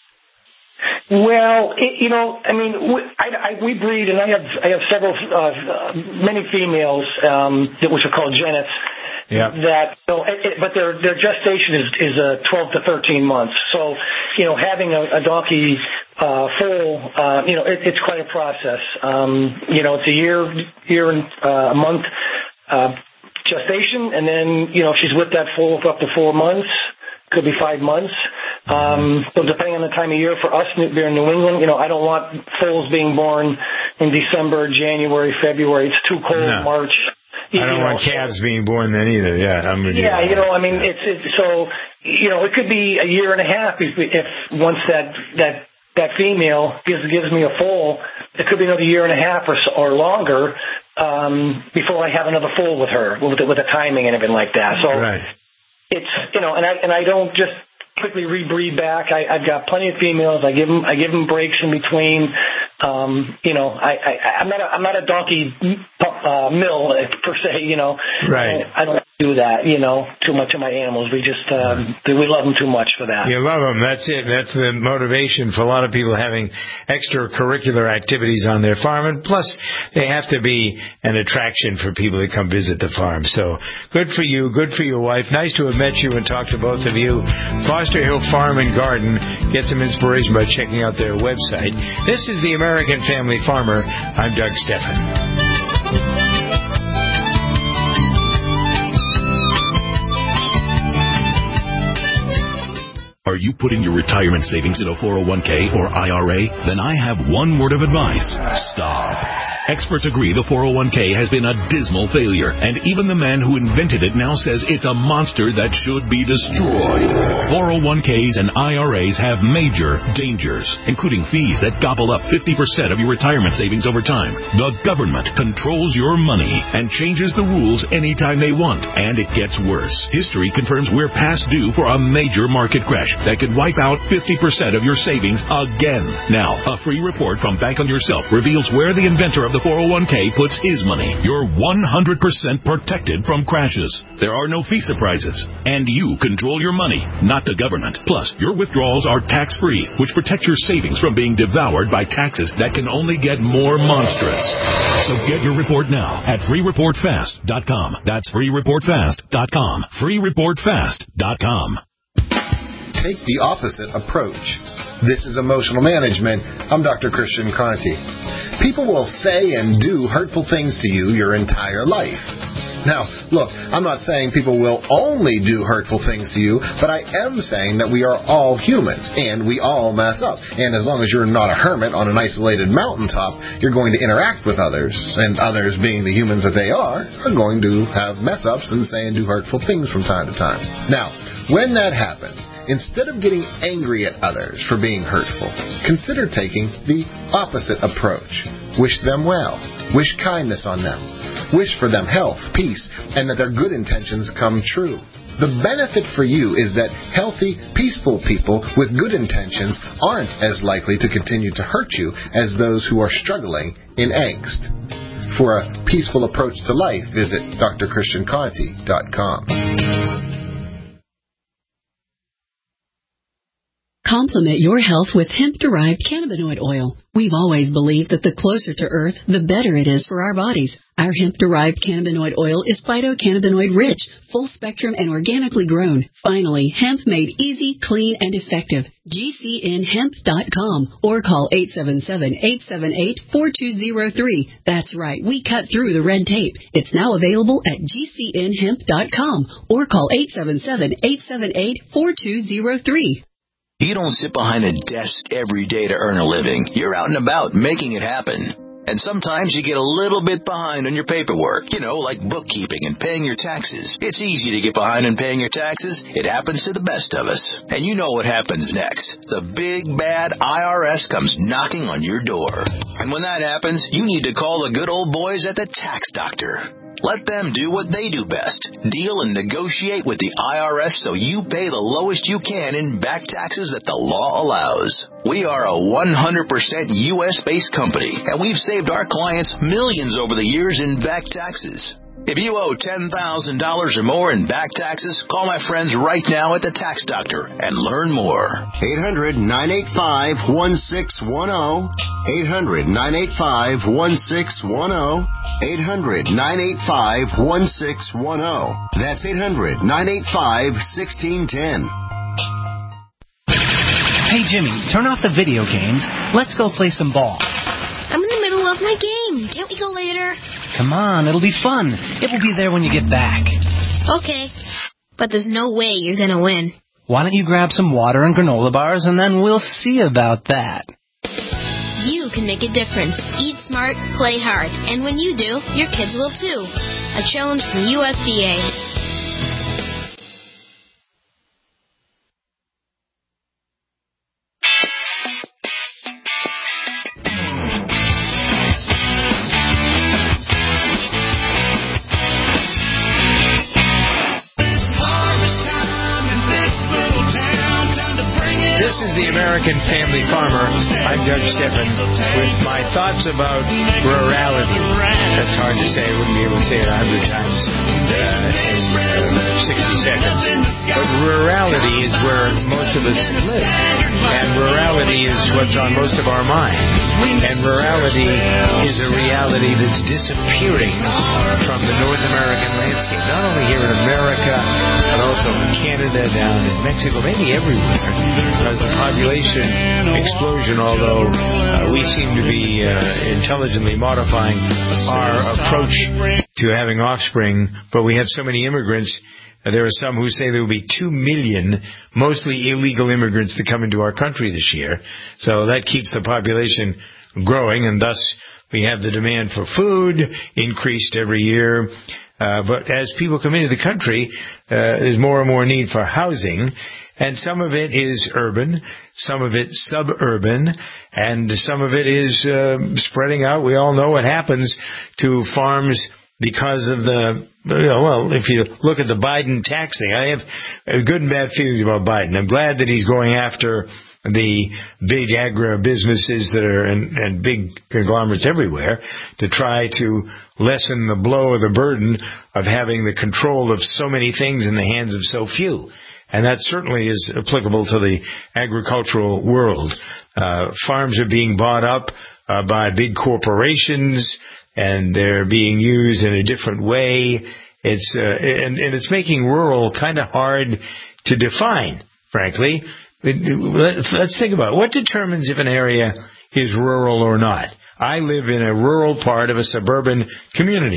Well, it, you know, I mean, we, I, I, we breed, and I have I have several, uh, many females, um, that which are called genets. Yeah. That, you know, it, it, but their their gestation is is uh, twelve to thirteen months. So, you know, having a, a donkey uh, foal, uh, you know, it, it's quite a process. Um, you know, it's a year year and uh, a month uh, gestation, and then you know, she's with that foal for up to four months. Could be five months. Um, so depending on the time of year for us here in New England, you know, I don't want foals being born in December, January, February. It's too cold. No. March. I don't you want know, calves being born then either. Yeah, I'm with yeah, you. you know, I mean, yeah. it's, it's so you know, it could be a year and a half if, if once that that that female gives gives me a foal, it could be another year and a half or so, or longer um, before I have another foal with her with the, with the timing and everything like that. So. Right. It's, you know, and I, and I don't just quickly rebreed back. I, I've got plenty of females. I give them, I give them breaks in between. Um, you know, I, I, I'm not a, I'm not a donkey, uh, mill per se, you know. Right. I, I don't do that, you know, too much to my animals. We just, um, we love them too much for that. You love them. That's it. That's the motivation for a lot of people having extracurricular activities on their farm. And plus, they have to be an attraction for people that come visit the farm. So good for you. Good for your wife. Nice to have met you and talked to both of you. Foster Hill Farm and Garden. Get some inspiration by checking out their website. This is the American Family Farmer. I'm Doug Steffen. Are you putting your retirement savings in a four oh one k or I R A? Then I have one word of advice. Stop. Experts agree the four oh one k has been a dismal failure, and even the man who invented it now says it's a monster that should be destroyed. four oh one k's and I R A's have major dangers, including fees that gobble up fifty percent of your retirement savings over time. The government controls your money and changes the rules anytime they want, and it gets worse. History confirms we're past due for a major market crash that could wipe out fifty percent of your savings again. Now, a free report from Bank on Yourself reveals where the inventor of the four oh one k puts his money. You're one hundred percent protected from crashes. There are no fee surprises. And you control your money, not the government. Plus, your withdrawals are tax-free, which protects your savings from being devoured by taxes that can only get more monstrous. So get your report now at free report fast dot com. That's free report fast dot com. free report fast dot com. Take the opposite approach. This is Emotional Management. I'm Doctor Christian Conte. People will say and do hurtful things to you your entire life. Now, look, I'm not saying people will only do hurtful things to you, but I am saying that we are all human, and we all mess up. And as long as you're not a hermit on an isolated mountaintop, you're going to interact with others, and others, being the humans that they are, are going to have mess-ups and say and do hurtful things from time to time. Now, when that happens, instead of getting angry at others for being hurtful, consider taking the opposite approach. Wish them well. Wish kindness on them. Wish for them health, peace, and that their good intentions come true. The benefit for you is that healthy, peaceful people with good intentions aren't as likely to continue to hurt you as those who are struggling in angst. For a peaceful approach to life, visit d r christian conte dot com. Complement your health with hemp-derived cannabinoid oil. We've always believed that the closer to Earth, the better it is for our bodies. Our hemp-derived cannabinoid oil is phytocannabinoid-rich, full-spectrum, and organically grown. Finally, hemp made easy, clean, and effective. G C N hemp dot com or call eight seven seven, eight seven eight, four two zero three. That's right, we cut through the red tape. It's now available at G C N hemp dot com or call eight seven seven, eight seven eight, four two zero three. You don't sit behind a desk every day to earn a living. You're out and about making it happen. And sometimes you get a little bit behind on your paperwork, you know, like bookkeeping and paying your taxes. It's easy to get behind on paying your taxes. It happens to the best of us. And you know what happens next. The big, bad I R S comes knocking on your door. And when that happens, you need to call the good old boys at the Tax Doctor. Let them do what they do best. Deal and negotiate with the I R S so you pay the lowest you can in back taxes that the law allows. We are a one hundred percent U S-based company, and we've saved our clients millions over the years in back taxes. If you owe ten thousand dollars or more in back taxes, call my friends right now at the Tax Doctor and learn more. eight hundred, nine eight five, one six one zero. eight hundred, nine eight five, one six one zero. eight hundred, nine eight five, one six one zero. That's eight hundred, nine eight five, one six one zero. Hey, Jimmy, turn off the video games. Let's go play some ball. I'm in the middle of my game. Can't we go later? Come on, it'll be fun. It will be there when you get back. Okay, but there's no way you're going to win. Why don't you grab some water and granola bars, and then we'll see about that. You can make a difference. Eat smart, play hard. And when you do, your kids will too. A challenge from U S D A. This is the American Family Farmer. I'm Doug Steffen with my thoughts about rurality. That's hard to say. I wouldn't be able to say it a hundred times uh, in uh, sixty seconds. But rurality is where most of us live. And rurality is what's on most of our mind. And rurality is a reality that's disappearing from the North American landscape. Not only here in America, but also in Canada, down in Mexico, maybe everywhere. Because the population explosion, although uh, we seem to be uh, intelligently modifying our approach to having offspring, but we have so many immigrants. Uh, there are some who say there will be two million, mostly illegal immigrants that come into our country this year. So that keeps the population growing, and thus we have the demand for food increased every year. Uh, but as people come into the country, uh, there's more and more need for housing. And some of it is urban, some of it suburban, and some of it is uh, spreading out. We all know what happens to farms because of the, you know, well, if you look at the Biden tax thing, I have good and bad feelings about Biden. I'm glad that he's going after the big agribusinesses that are and, and big conglomerates everywhere to try to lessen the blow or the burden of having the control of so many things in the hands of so few. And that certainly is applicable to the agricultural world. Uh, farms are being bought up uh, by big corporations, and they're being used in a different way. It's uh, and, and it's making rural kind of hard to define, frankly. Let's think about it. What determines if an area is rural or not? I live in a rural part of a suburban community.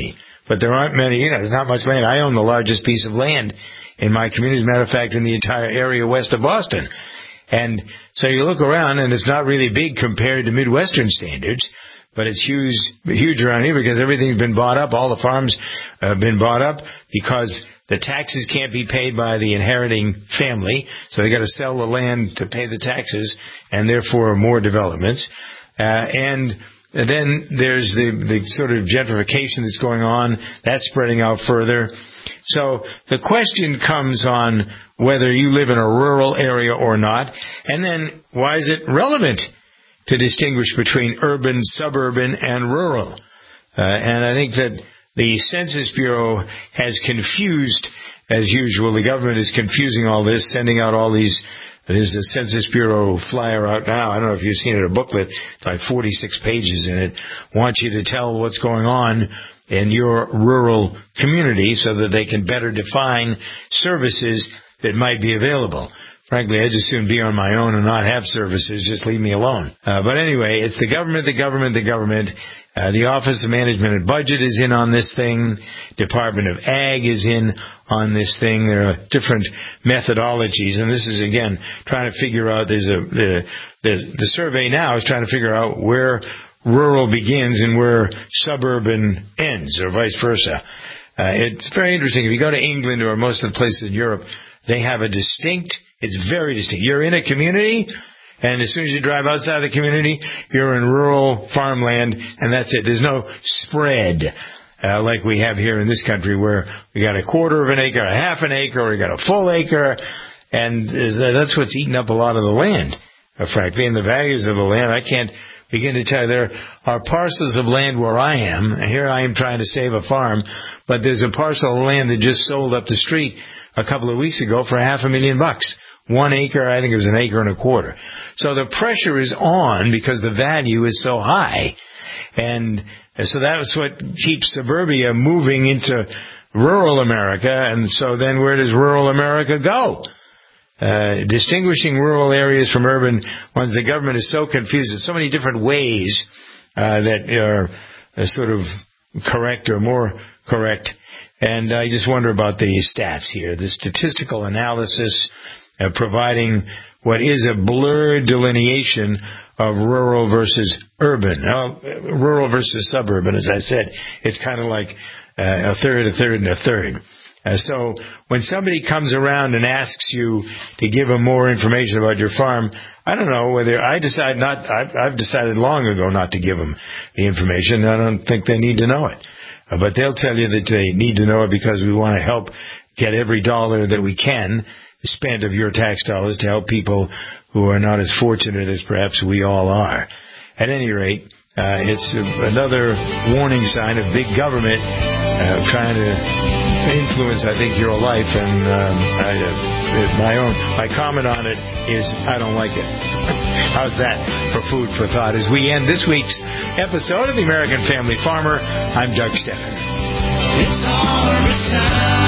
but there aren't many, you know, there's not much land. I own the largest piece of land in my community, as a matter of fact, in the entire area west of Boston. And so you look around, and it's not really big compared to Midwestern standards, but it's huge, huge around here because everything's been bought up. All the farms have been bought up because the taxes can't be paid by the inheriting family, so they got to sell the land to pay the taxes, and therefore more developments. Uh, and then there's the, the sort of gentrification that's going on. That's spreading out further. So the question comes on whether you live in a rural area or not, and then why is it relevant to distinguish between urban, suburban, and rural? Uh, and I think that the Census Bureau has confused, as usual. The government is confusing all this, sending out all these. There's a Census Bureau flyer out now. I don't know if you've seen it, a booklet. It's like forty-six pages in it. Wants you to tell what's going on in your rural community so that they can better define services that might be available. Frankly, I'd just soon be on my own and not have services. Just leave me alone. Uh, but anyway, it's the government, the government, the government. Uh, the Office of Management and Budget is in on this thing. Department of Ag is in on this thing. There are different methodologies, and this is, again, trying to figure out, there's a, the, the, the survey now is trying to figure out where rural begins and where suburban ends, or vice versa. Uh, it's very interesting. If you go to England or most of the places in Europe, they have a distinct, it's very distinct. You're in a community, and as soon as you drive outside the community, you're in rural farmland, and that's it. There's no spread uh, like we have here in this country, where we got a quarter of an acre, a half an acre, or we got a full acre, and that's what's eating up a lot of the land, uh, frankly, and the values of the land. I can't begin to tell you. There are parcels of land where I am. Here I am trying to save a farm, but there's a parcel of land that just sold up the street a couple of weeks ago for half a million bucks. One acre, I think it was an acre and a quarter. So the pressure is on because the value is so high. And so that's what keeps suburbia moving into rural America. And so then where does rural America go? Uh, distinguishing rural areas from urban ones, the government is so confused. There's so many different ways uh, that are uh, sort of correct or more correct. And I just wonder about the stats here, the statistical analysis uh, providing what is a blurred delineation of rural versus urban. Now, rural versus suburban, as I said, it's kind of like uh, a third, a third, and a third. Uh, so when somebody comes around and asks you to give them more information about your farm, I don't know whether I decide not, I've, I've decided long ago not to give them the information. I don't think they need to know it. Uh, but they'll tell you that they need to know it because we want to help get every dollar that we can spent of your tax dollars to help people who are not as fortunate as perhaps we all are. At any rate, uh, it's another warning sign of big government uh, trying to influence, I think, your life. And um, I, uh, my own, my comment on it is, I don't like it. How's that for food for thought? As we end this week's episode of The American Family Farmer, I'm Doug Stephan. It's harvest time.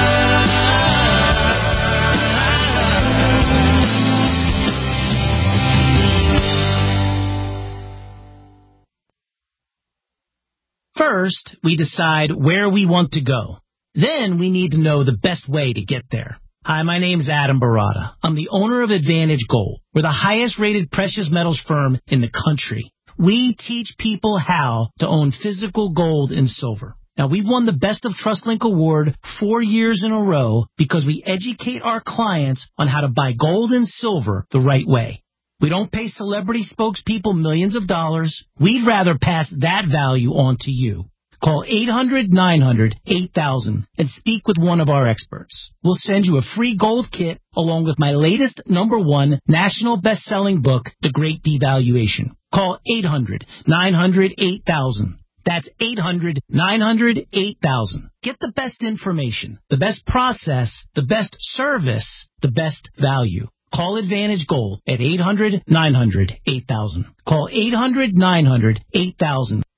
First, we decide where we want to go. Then we need to know the best way to get there. Hi, my name's Adam Barada. I'm the owner of Advantage Gold. We're the highest rated precious metals firm in the country. We teach people how to own physical gold and silver. Now, we've won the Best of TrustLink Award four years in a row because we educate our clients on how to buy gold and silver the right way. We don't pay celebrity spokespeople millions of dollars. We'd rather pass that value on to you. Call eight hundred nine hundred eight thousand and speak with one of our experts. We'll send you a free gold kit along with my latest number one national best-selling book, The Great Devaluation. Call eight hundred nine hundred eight thousand. That's eight hundred nine hundred eight thousand. Get the best information, the best process, the best service, the best value. Call Advantage Gold at eight hundred nine hundred eight thousand. Call eight hundred nine hundred eight thousand.